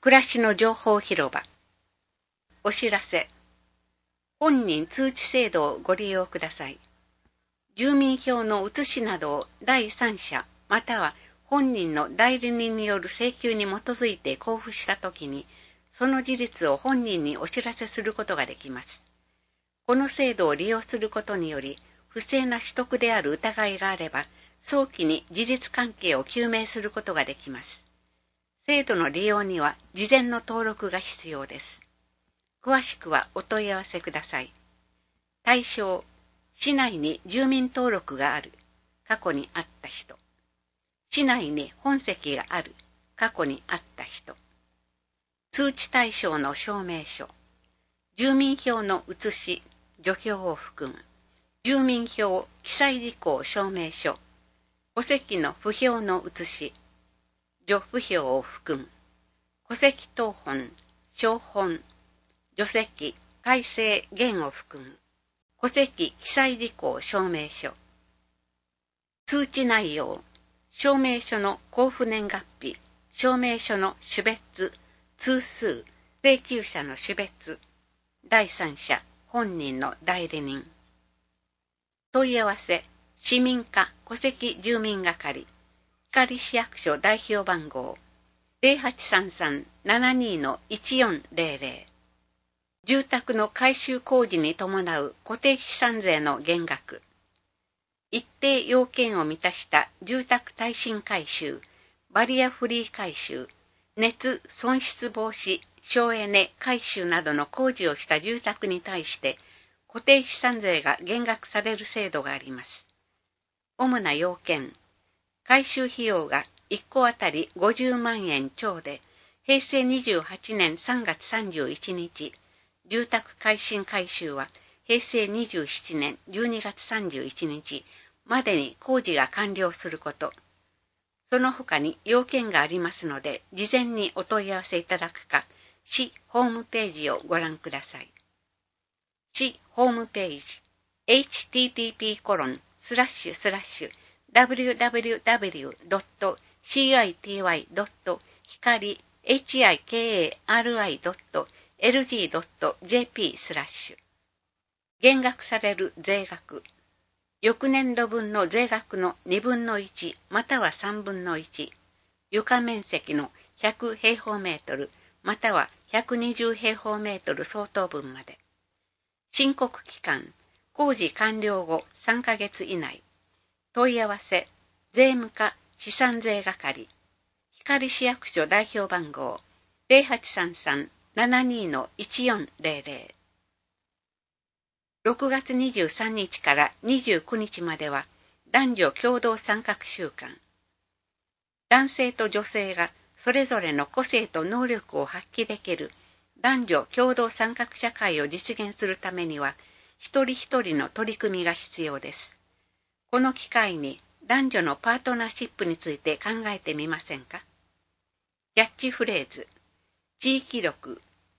暮らしの情報広場。お知らせ。本人通知制度をご利用ください。住民票の写しなどを第三者または本人の代理人による請求に基づいて交付したときに、その事実を本人にお知らせすることができます。この制度を利用することにより、不正な取得である疑いがあれば、早期に事実関係を究明することができます。制度の利用には事前の登録が必要です。詳しくはお問い合わせください。対象、市内に住民登録がある、過去にあった人。市内に本籍がある、過去にあった人。通知対象の証明書。住民票の写し、除票を含む。住民票記載事項証明書。戸籍の不評の写し。除不評を含む。戸籍謄本、照本、除籍、改正減を含む。戸籍記載事項証明書。通知内容、証明書の交付年月日、証明書の種別、通数、請求者の種別、第三者、本人の代理人。問い合わせ、市民課戸籍住民係、光市役所代表番号、0833-72-1400。住宅の改修工事に伴う固定資産税の減額。一定要件を満たした住宅耐震改修、バリアフリー改修、熱損失防止、省エネ改修などの工事をした住宅に対して固定資産税が減額される制度があります。主な要件、改修費用が1戸あたり50万円超で、平成28年3月31日、住宅耐震改修は平成27年12月31日までに工事が完了すること。その他に要件がありますので、事前にお問い合わせいただくか、市ホームページをご覧ください。市ホームページ、http://www.hikari.lg.jp/ 減額される税額。翌年度分の税額の2分の1または3分の1、床面積の100平方メートルまたは120平方メートル相当分まで。申告期間、工事完了後3ヶ月以内。問い合わせ、税務課資産税係、光市役所代表番号、0833-72-1400。6月23日から29日までは男女共同参画週間。男性と女性がそれぞれの個性と能力を発揮できる男女共同参画社会を実現するためには一人一人の取り組みが必要です。この機会に男女のパートナーシップについて考えてみませんか？キャッチフレーズ、地域力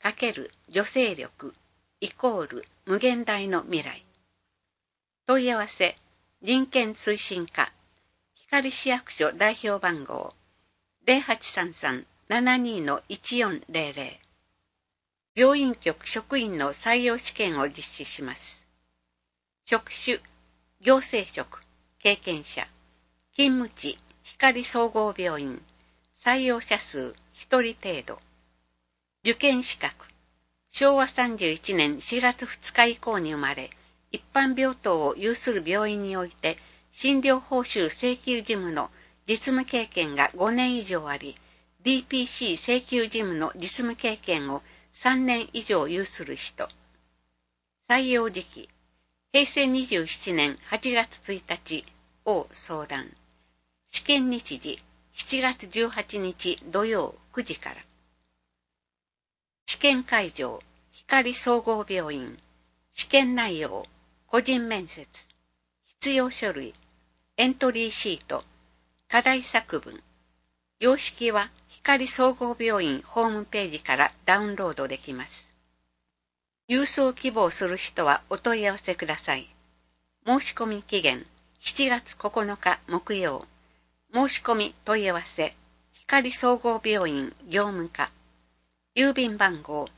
×女性力イコール無限大の未来。問い合わせ、人権推進課、光市役所代表番号、0833-72-1400。病院局職員の採用試験を実施します。職種、行政職、経験者、勤務地、光総合病院、採用者数1人程度。受験資格、昭和31年4月2日以降に生まれ、一般病棟を有する病院において、診療報酬請求事務の実務経験が5年以上あり、DPC 請求事務の実務経験を3年以上有する人。採用時期、平成27年8月1日を相談。試験日時、7月18日土曜9時から。試験会場、光総合病院。試験内容、個人面接。必要書類、エントリーシート、課題作文。様式は光総合病院ホームページからダウンロードできます。郵送希望する人はお問い合わせください。申し込み期限、7月9日木曜。申し込み問い合わせ、光総合病院業務課。 郵便番号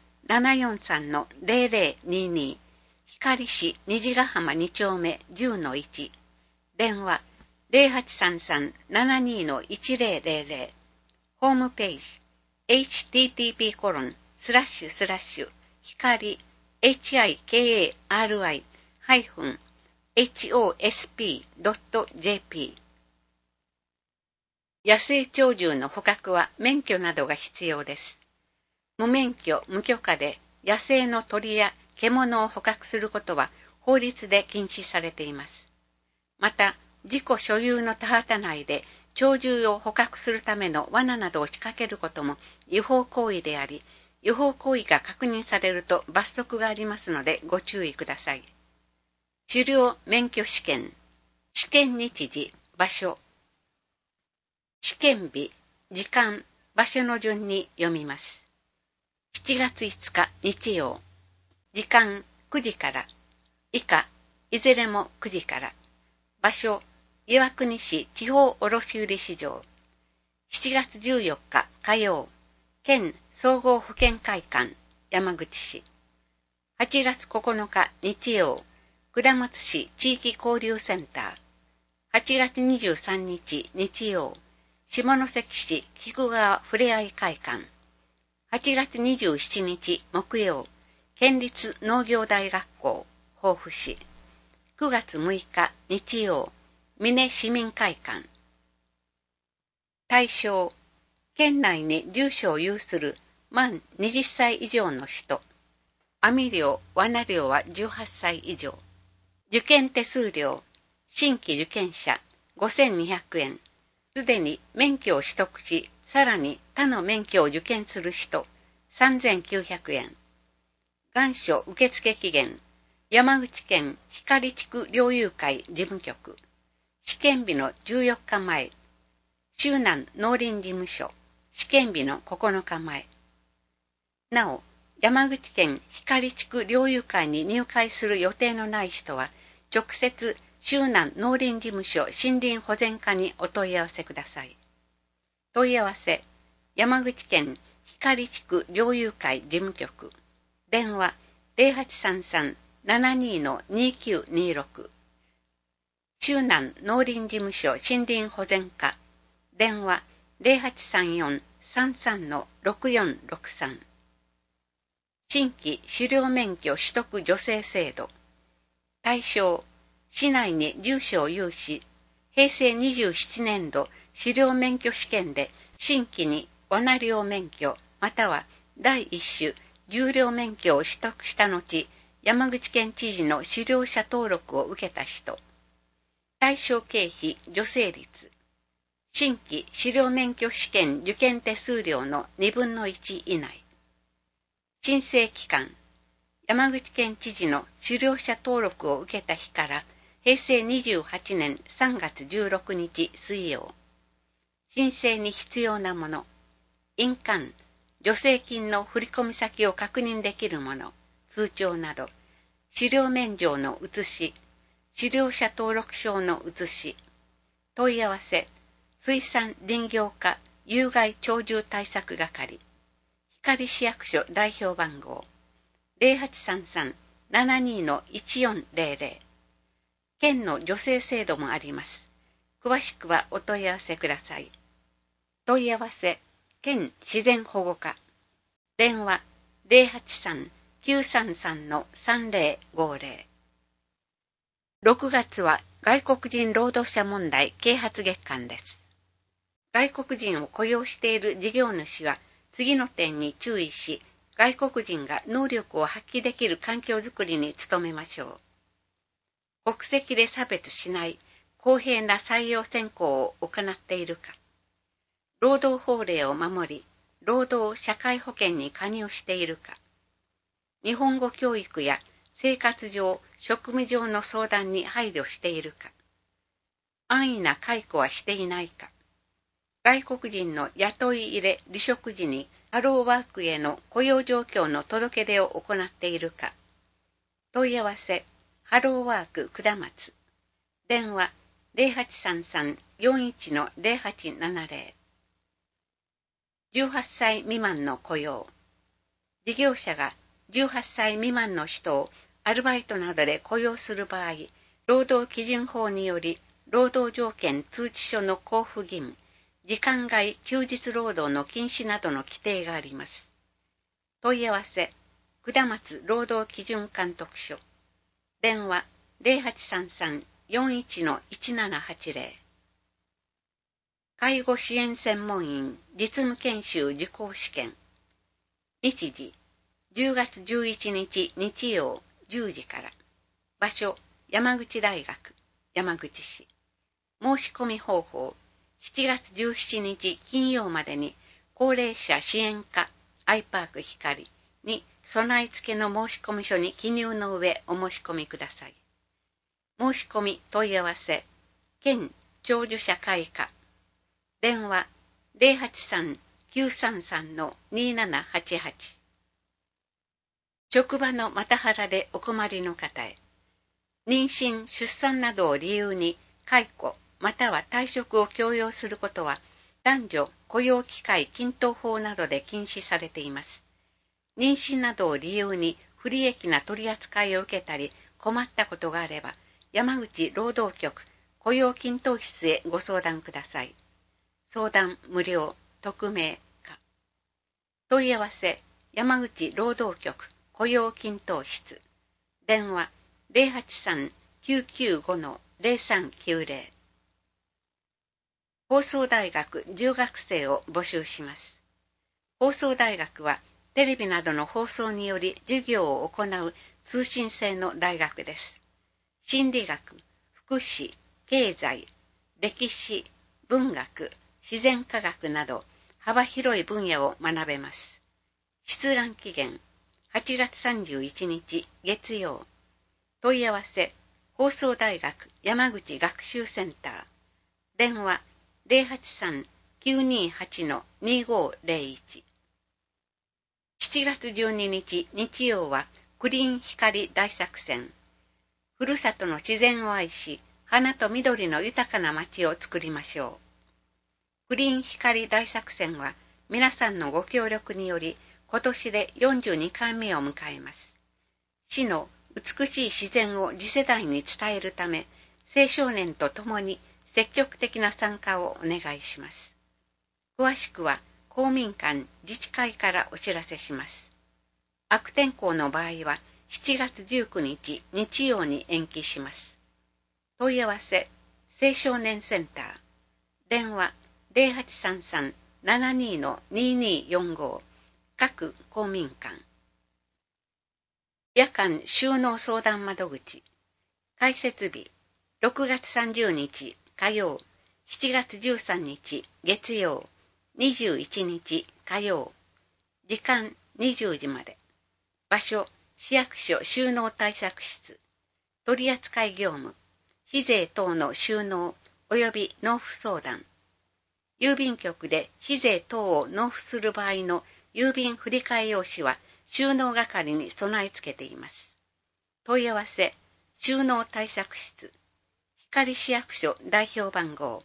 743-0022 光市虹ヶ浜2丁目 10-1 電話 0833-72-1000 ホームページ http:// 光 hikari-hosp.jp 野生鳥獣の捕獲は免許などが必要です。無免許、無許可で野生の鳥や獣を捕獲することは法律で禁止されています。また、自己所有の田畑内で鳥獣を捕獲するための罠などを仕掛けることも違法行為であり、違法行為が確認されると罰則がありますのでご注意ください。狩猟免許試験、試験日時、場所、試験日、時間、場所の順に読みます。7月5日日曜、時間9時から、以下、いずれも9時から、場所、岩国市地方卸売市場、7月14日火曜、県総合保健会館、山口市、8月9日日曜、下松市地域交流センター、8月23日日曜、下関市菊川ふれあい会館、8月27日木曜、県立農業大学校、防府市、9月6日日曜、峰市民会館。対象、県内に住所を有する満20歳以上の人。網漁、罠漁は18歳以上。受験手数料、新規受験者5200円。すでに免許を取得し、さらに他の免許を受験する人3900円。願書受付期限、山口県光地区猟友会事務局。試験日の14日前。周南農林事務所、試験日の9日前。なお、山口県光地区猟友会に入会する予定のない人は、直接周南農林事務所森林保全課にお問い合わせください。問い合わせ、山口県光地区猟友会事務局。電話0833-72-2926。周南農林事務所森林保全課。電話0834-33-6463。新規狩猟免許取得助成制度。対象、市内に住所を有し、平成27年度狩猟免許試験で新規に罠猟免許または第一種重猟免許を取得した後、山口県知事の狩猟者登録を受けた人。対象経費助成率。新規狩猟免許試験受験手数料の2分の1以内。申請期間。山口県知事の狩猟者登録を受けた日から平成28年3月16日水曜。申請に必要なもの。印鑑、助成金の振込先を確認できるもの、通帳など、狩猟免状の写し、狩猟者登録証の写し、問い合わせ、水産林業課有害鳥獣対策係、光市役所代表番号、0833-72-1400。県の助成制度もあります。詳しくはお問い合わせください。問い合わせ、県自然保護課。電話083-933-3050。6月は外国人労働者問題啓発月間です。外国人を雇用している事業主は次の点に注意し、外国人が能力を発揮できる環境づくりに努めましょう。国籍で差別しない公平な採用選考を行っているか。労働法令を守り、労働社会保険に加入しているか。日本語教育や生活上、職務上の相談に配慮しているか。安易な解雇はしていないか。外国人の雇い入れ離職時にハローワークへの雇用状況の届け出を行っているか。問い合わせ、ハローワーク下松。電話0833-41-0870。18歳未満の雇用。 事業者が18歳未満の人をアルバイトなどで雇用する場合、労働基準法により、労働条件通知書の交付義務、時間外休日労働の禁止などの規定があります。問い合わせ、下松労働基準監督署。電話、0833-41-1780。介護支援専門員実務研修受講試験。日時、10月11日日曜10時から。場所、山口大学、山口市。申し込み方法、7月17日金曜までに、高齢者支援課アイパーク光に備え付けの申込書に記入の上お申し込みください。申し込み問い合わせ、県長寿者会課。電話、083-933-2788。職場のマタハラでお困りの方へ。妊娠・出産などを理由に解雇または退職を強要することは男女雇用機会均等法などで禁止されています。妊娠などを理由に不利益な取り扱いを受けたり困ったことがあれば山口労働局雇用均等室へご相談ください。相談無料、匿名か。問い合わせ山口労働局雇用均等室。電話083-995-0390。放送大学10学生を募集します。放送大学はテレビなどの放送により授業を行う通信制の大学です。心理学、福祉、経済、歴史、文学、自然科学など幅広い分野を学べます。出願期限8月31日月曜。問い合わせ放送大学山口学習センター。電話083-928-2501。7月12日日曜はクリーン光大作戦。ふるさとの自然を愛し、花と緑の豊かな街を作りましょう。クリーン光大作戦は皆さんのご協力により今年で42回目を迎えます。市の美しい自然を次世代に伝えるため、青少年と共に積極的な参加をお願いします。詳しくは公民館自治会からお知らせします。悪天候の場合は7月19日日曜に延期します。問い合わせ青少年センター。電話0833-72-2245。各公民館。夜間収納相談窓口。開設日6月30日火曜、7月13日月曜、21日火曜。時間20時まで。場所市役所収納対策室。取扱業務、非税等の収納及び納付相談。郵便局で非税等を納付する場合の郵便振替用紙は収納係に備え付けています。問い合わせ収納対策室。光市役所代表番号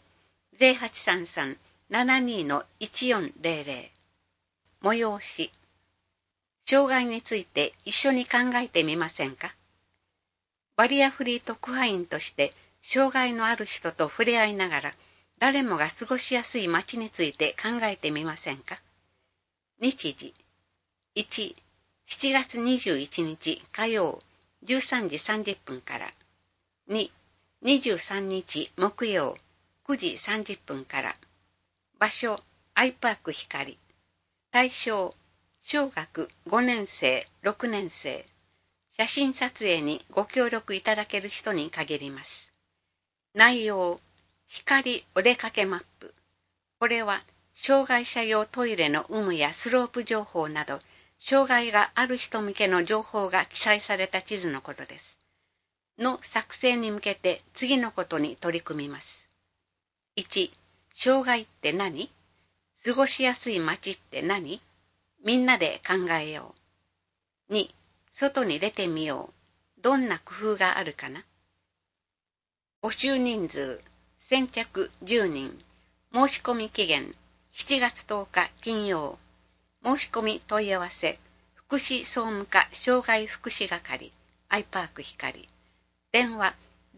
0833-72-1400。催し。障害について一緒に考えてみませんか？バリアフリー特派員として障害のある人と触れ合いながら誰もが過ごしやすい街について考えてみませんか？日時1、7月21日火曜13時30分から2、23日木曜9時30分から場所アイパーク光。対象小学5年生6年生。写真撮影にご協力いただける人に限ります。内容光お出かけマップ。これは障害者用トイレの有無やスロープ情報など障害がある人向けの情報が記載された地図のことです。の作成に向けて次のことに取り組みます。1、障害って何？過ごしやすい街って何？みんなで考えよう。2、外に出てみよう。どんな工夫があるかな？募集人数、先着10人。申し込み期限、7月10日金曜。申し込み問い合わせ、福福祉総務課障害福祉係アイパーク光。電話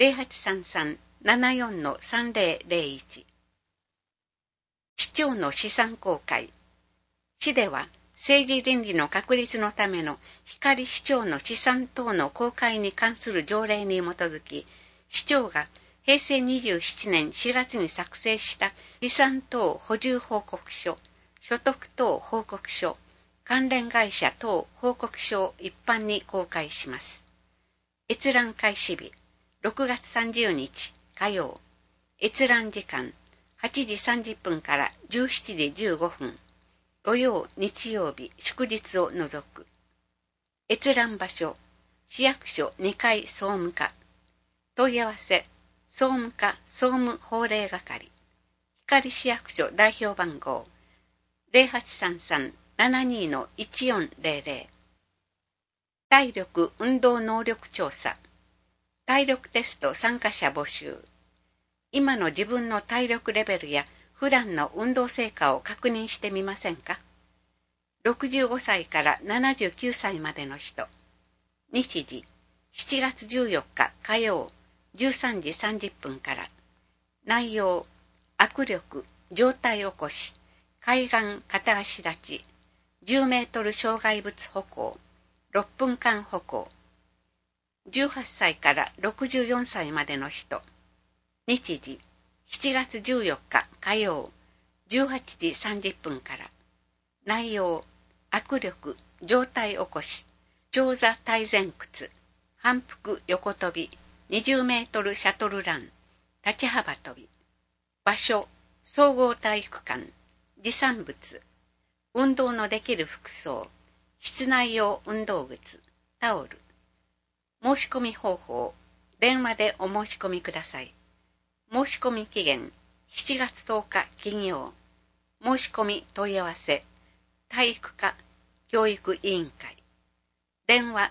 0833-74-3001。市長の資産公開。市では政治倫理の確立のための光市長の資産等の公開に関する条例に基づき、市長が平成27年4月に作成した資産等補充報告書、所得等報告書、関連会社等報告書を一般に公開します。閲覧開始日、6月30日火曜。閲覧時間、8時30分から17時15分。土曜、日曜日、祝日を除く。閲覧場所、市役所2階総務課。問い合わせ、総務課総務法令係。光市役所代表番号、0833-72-1400。体力運動能力調査。体力テスト参加者募集。今の自分の体力レベルや普段の運動成果を確認してみませんか。65歳から79歳までの人。日時、7月14日火曜、13時30分から。内容、握力、上体起こし、海岸片足立ち、10メートル障害物歩行、6分間歩行。18歳から64歳までの人。日時、7月14日火曜、18時30分から。内容、握力、上体起こし、長座体前屈、反復横跳び、20メートルシャトルラン、立ち幅跳び。場所、総合体育館、持参物、運動のできる服装、室内用運動靴、タオル。申し込み方法、電話でお申し込みください。申し込み期限、7月10日金曜。申し込み問い合わせ、体育課教育委員会。電話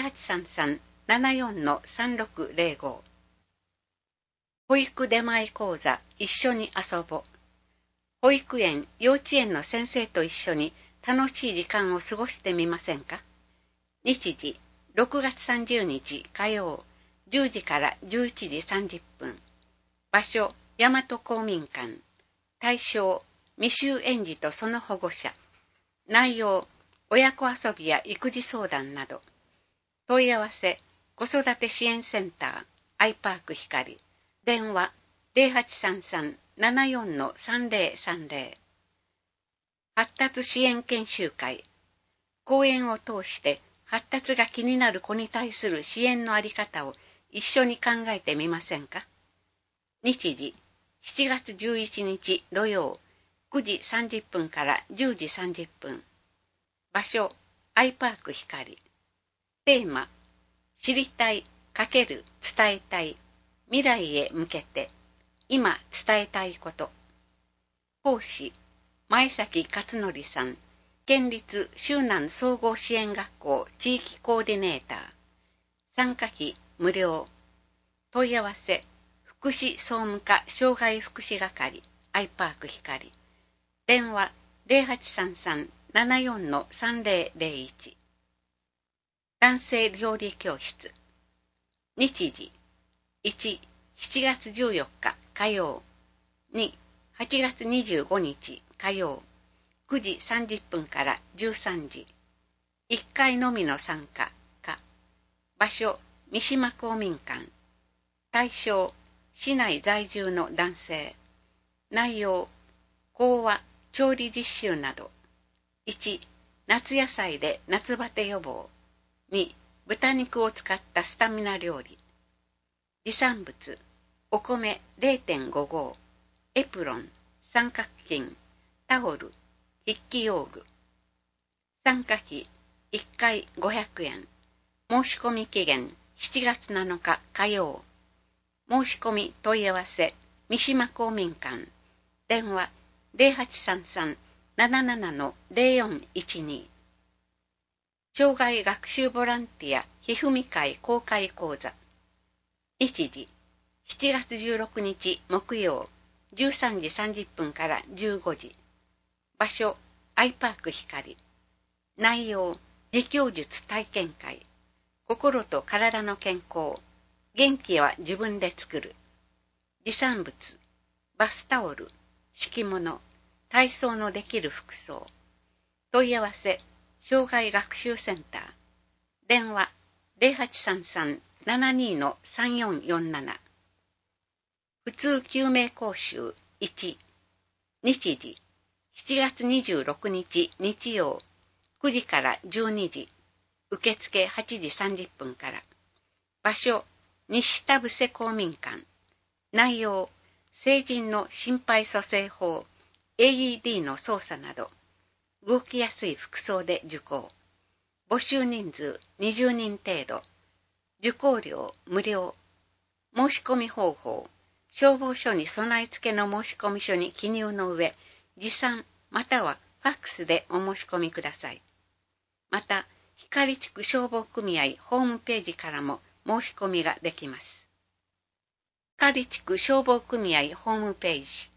0833-74-3605。保育出前講座一緒に遊ぼう。保育園、幼稚園の先生と一緒に楽しい時間を過ごしてみませんか。日時、6月30日火曜、10時から11時30分。場所、大和公民館。対象、未就園児とその保護者。内容、親子遊びや育児相談など。問い合わせ、子育て支援センター、アイパーク光。電話、0833-74-3030。発達支援研修会。講演を通して発達が気になる子に対する支援のあり方を一緒に考えてみませんか。日時、7月11日土曜、9時30分から10時30分。場所、アイパーク光。テーマ、知りたい×伝えたい、未来へ向けて、今伝えたいこと。講師、前崎勝則さん、県立周南総合支援学校地域コーディネーター。参加費無料。問い合わせ、福祉総務課障害福祉係、アイパーク光。電話0833-74-3001。男性料理教室。日時、1、7月14日火曜。2、8月25日火曜。9時30分から13時。1回のみの参加か。場所、三島公民館。対象、市内在住の男性。内容、講話、調理実習など。1、夏野菜で夏バテ予防。2、豚肉を使ったスタミナ料理。持参物、お米 0.5 合、エプロン、三角巾、タオル、筆記用具。参加費1回500円。申し込み期限7月7日火曜。申し込み問い合わせ、三島公民館。電話0833-77-0412。障害学習ボランティアひふみ会公開講座。日時、7月16日木曜、13時30分から15時。場所、アイパーク光。内容、 自供術体験会、心と体の健康、元気は自分で作る、持参物、バスタオル、敷物、体操のできる服装、問い合わせ、障害学習センター、電話0833-72-3447、普通救命講習1、日時、7月26日日曜、9時から12時、受付8時30分から。場所、西田伏公民館。内容、成人の心肺蘇生法、AED の操作など、動きやすい服装で受講。募集人数20人程度。受講料無料。申し込み方法、消防署に備え付けの申込書に記入の上、持参またはファックスでお申し込みください。また、光地区消防組合ホームページからも申し込みができます。光地区消防組合ホームページ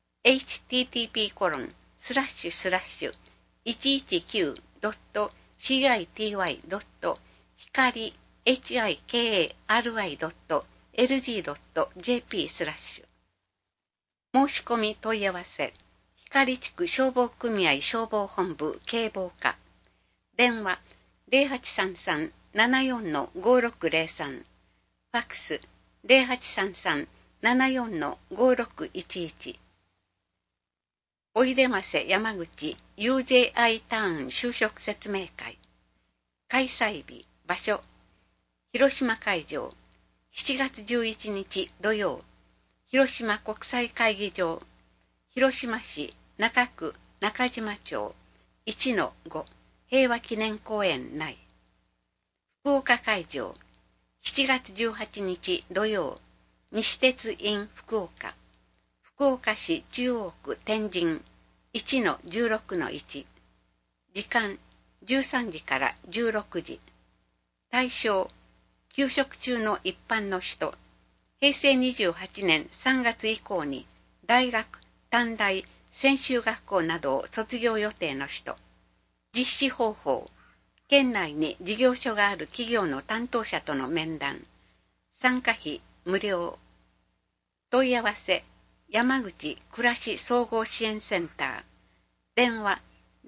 http://119.hikari.lg.jp/ 申し込み問い合わせ光地区消防組合消防本部警防課電話0833-74-5603ファックス0833-74-5611おいでませ山口 UJI ターン就職説明会開催日場所広島会場7月11日土曜広島国際会議場広島市中区中島町 1-5 平和記念公園内福岡会場7月18日土曜西鉄 in 福岡福岡市中央区天神 1-16-1 時間13時から16時対象休職中の一般の人平成28年3月以降に大学、短大、専修学校などを卒業予定の人実施方法県内に事業所がある企業の担当者との面談参加費無料問い合わせ山口暮らし総合支援センター電話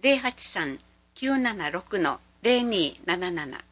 083-976-0277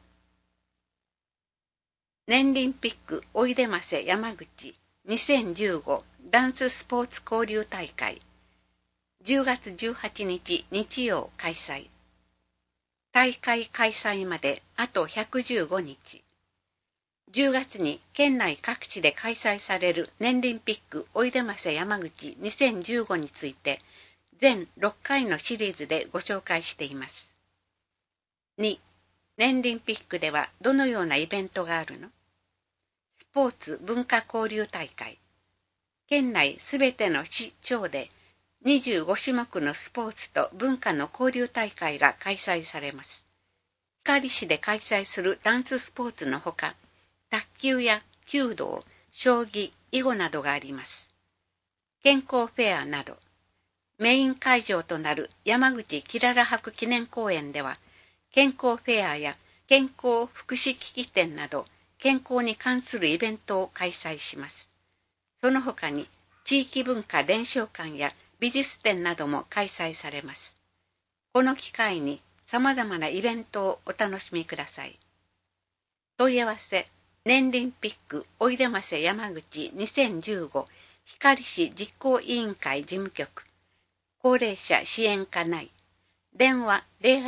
年輪ピックおいでませ山口2015ダンススポーツ交流大会10月18日日曜開催大会開催まであと115日10月に県内各地で開催される年輪ピックおいでませ山口2015について全6回のシリーズでご紹介しています。2. 年輪ピックではどのようなイベントがあるの？スポーツ文化交流大会県内すべての市町で25種目のスポーツと文化の交流大会が開催されます。光市で開催するダンススポーツのほか、卓球や弓道、将棋、囲碁などがあります。健康フェアなど、メイン会場となる山口きらら博記念公園では、健康フェアや健康福祉機器店など、健康に関するイベントを開催します。その他に、地域文化伝承館や美術展なども開催されます。この機会に様々なイベントをお楽しみください。問い合わせ、年輪ピックおいでませ山口2015光市実行委員会事務局高齢者支援課内電話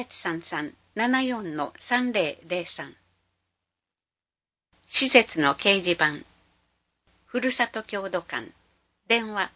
0833-74-3003施設の掲示板ふるさと郷土館電話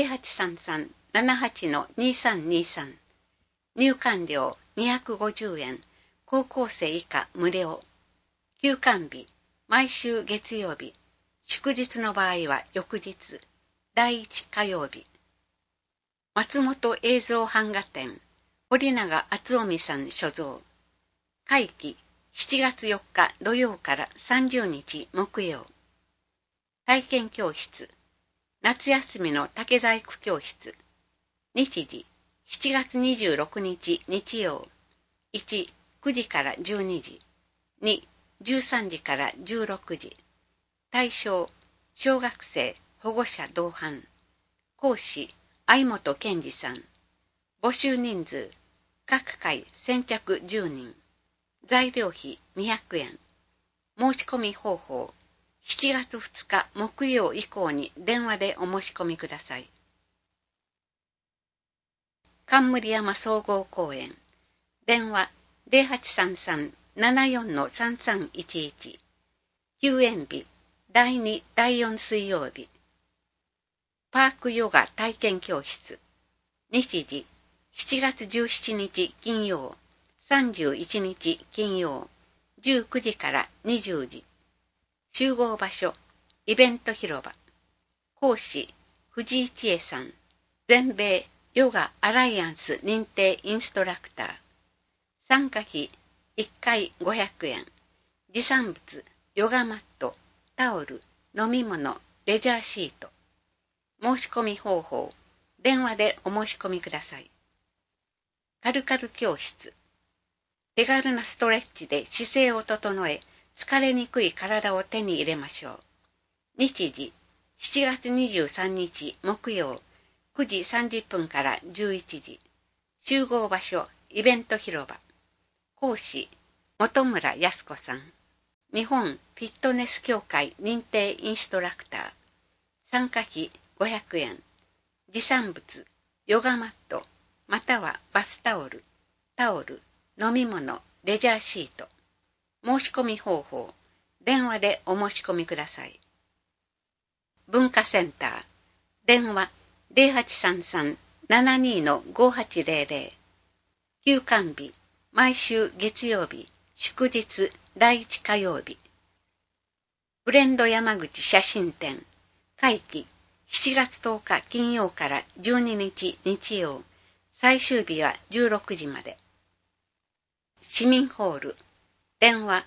0833-78-2323入館料250円高校生以下無料休館日毎週月曜日祝日の場合は翌日第1火曜日松本映像版画展堀永敦臣さん所蔵会期7月4日土曜から30日木曜体験教室夏休みの竹細工教室日時7月26日日曜1 9時から12時。2、13時から16時。対象、小学生、保護者同伴。講師、相本健二さん。募集人数、各回先着10人。材料費200円。申し込み方法、7月2日木曜以降に電話でお申し込みください。冠山総合公園。電話0833-74-3311。休園日、第2、第4水曜日。パークヨガ体験教室。日時、7月17日金曜、31日金曜、19時から20時。集合場所、イベント広場。講師、藤井千恵さん。全米ヨガアライアンス認定インストラクター。参加費、1回500円。持参物、ヨガマット、タオル、飲み物、レジャーシート。申し込み方法、電話でお申し込みください。カルカル教室。手軽なストレッチで姿勢を整え、疲れにくい体を手に入れましょう。日時、7月23日木曜、9時30分から11時。集合場所、イベント広場。講師、本村康子さん。日本フィットネス協会認定インストラクター。参加費500円。持参物、ヨガマット、またはバスタオル、飲み物、レジャーシート。申し込み方法、電話でお申し込みください。文化センター。電話0833-72-5800。休館日、毎週月曜日、祝日、第1火曜日。ブレンド山口写真展。会期、7月10日金曜から12日日曜。最終日は16時まで。市民ホール。電話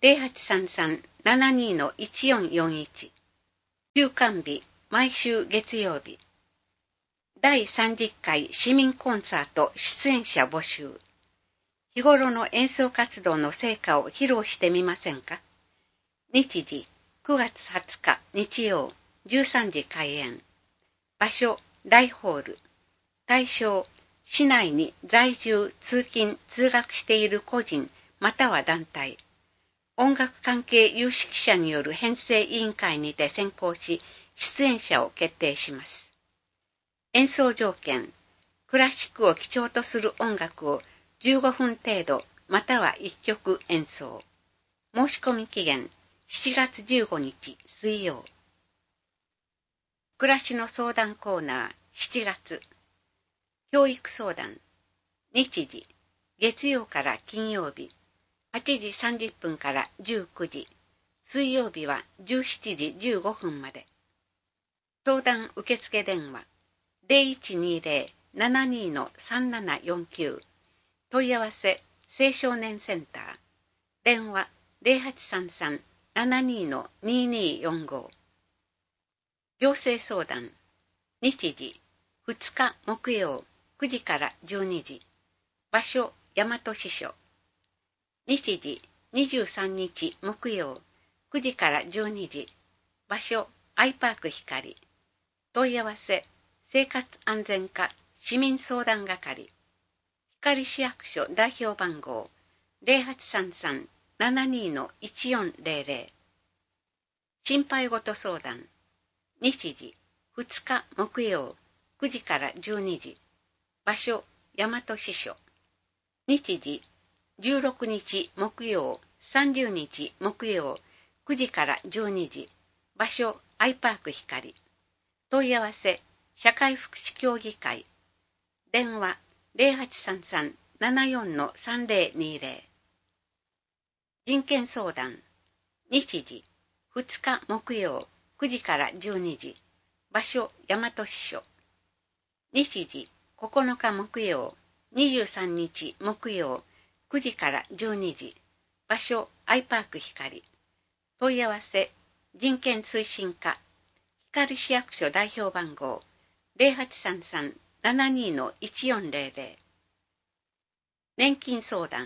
0833-72-1441。休館日、毎週月曜日。第30回市民コンサート出演者募集。日頃の演奏活動の成果を披露してみませんか？日時、9月20日日曜、13時開演。場所、大ホール。対象、市内に在住、通勤、通学している個人、または団体。音楽関係有識者による編成委員会にて選考し、出演者を決定します。演奏条件、クラシックを基調とする音楽を15分程度、または1曲演奏。申し込み期限、7月15日水曜。暮らしの相談コーナー、7月。教育相談。日時、月曜から金曜日、8時30分から19時。水曜日は17時15分まで。相談受付電話、0120-72-3749。問い合わせ、青少年センター。電話、0833-72-2245。行政相談。日時、2日木曜、9時から12時。場所、大和支所。日時、23日木曜、9時から12時。場所、アイパーク光。問い合わせ、生活安全課市民相談係。光市役所代表番号、0833-72-1400。心配事相談。日時、2日木曜、9時から12時。場所、大和支所。日時、16日木曜、30日木曜、9時から12時。場所、アイパーク光。問い合わせ、社会福祉協議会。電話、0833-74-3020。人権相談。日時、2日木曜、9時から12時。場所、大和支所。日時、9日木曜、23日木曜、9時から12時。場所、アイパーク光。問い合わせ、人権推進課。光市役所代表番号、0833-72-1400。年金相談。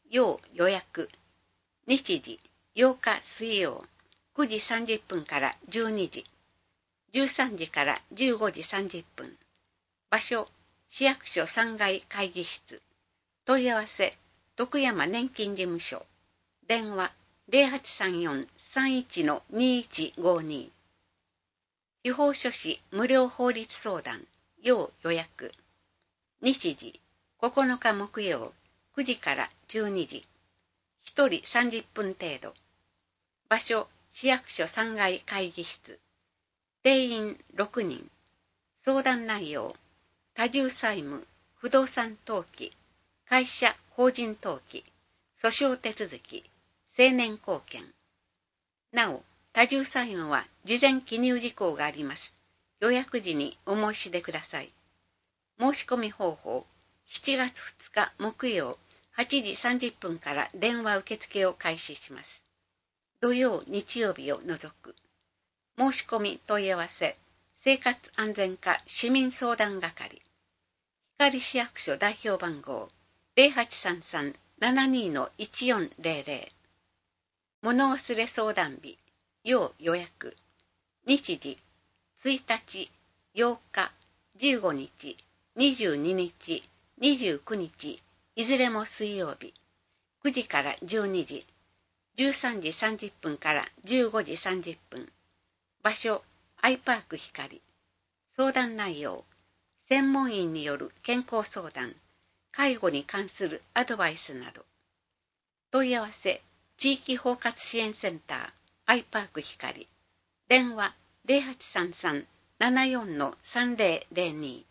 要予約。日時、8日水曜、9時30分から12時、13時から15時30分。場所、市役所3階会議室。問い合わせ、徳山年金事務所。電話、0834-31-2152。司法書士無料法律相談、要予約。日時、9日木曜、9時から12時。1人30分程度。場所、市役所3階会議室。定員6人。相談内容、多重債務、不動産登記、会社法人登記、訴訟手続き、成年後見。なお、多重債務は事前記入事項があります。予約時にお申し出ください。申し込み方法、7月2日木曜8時30分から電話受付を開始します。土曜、日曜日を除く。申し込み問い合わせ、生活安全課市民相談係。光市役所代表番号、0833-72-1400。物忘れ相談日、要予約。日時、1日、8日、15日、22日、29日、いずれも水曜日、9時から12時、13時30分から15時30分。場所、アイパーク光。相談内容、専門員による健康相談、介護に関するアドバイスなど。問い合わせ、地域包括支援センター、アイパーク光。電話、0833-74-3002。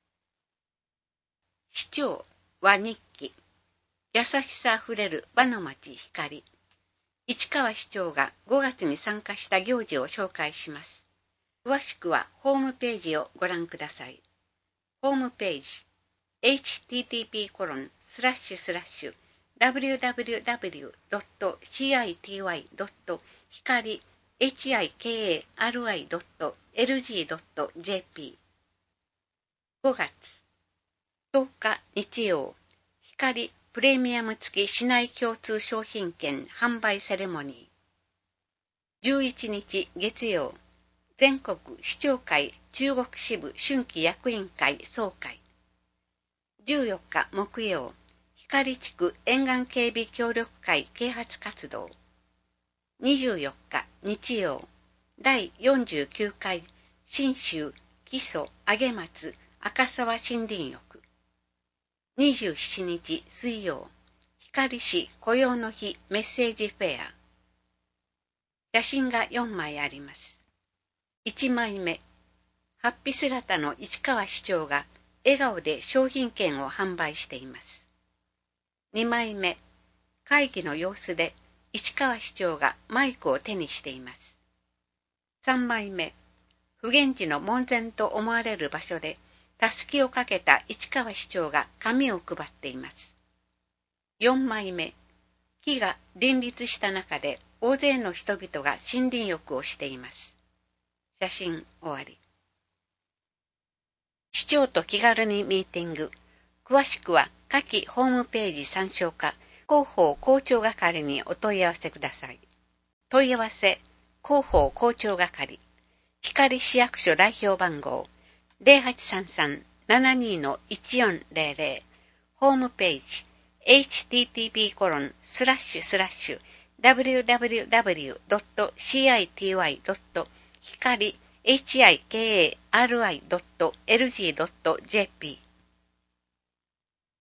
市長和日記。優しさあふれる和の町光。市川市長が5月に参加した行事を紹介します。詳しくはホームページをご覧ください。ホームページ、http://www.hikari.lg.jp。 5月10日日曜、光プレミアム付き市内共通商品券販売セレモニー。11日月曜、全国市長会中国支部春季役員会総会。14日木曜、光地区沿岸警備協力会啓発活動。24日日曜、第49回信州木曽上松赤沢森林浴。27日水曜、光市雇用の日メッセージフェア。写真が4枚あります。1枚目、法被姿の市川市長が笑顔で商品券を販売しています。2枚目、会議の様子で市川市長がマイクを手にしています。3枚目、不言時の門前と思われる場所でたすきをかけた市川市長が紙を配っています。4枚目、木が林立した中で大勢の人々が森林浴をしています。写真終わり。市長と気軽にミーティング。詳しくは下記ホームページ参照か広報広聴係にお問い合わせください。問い合わせ、広報広聴係。光市役所代表番号、0833-72-1400。ホームページ、http://www.city.hikari.lg.jp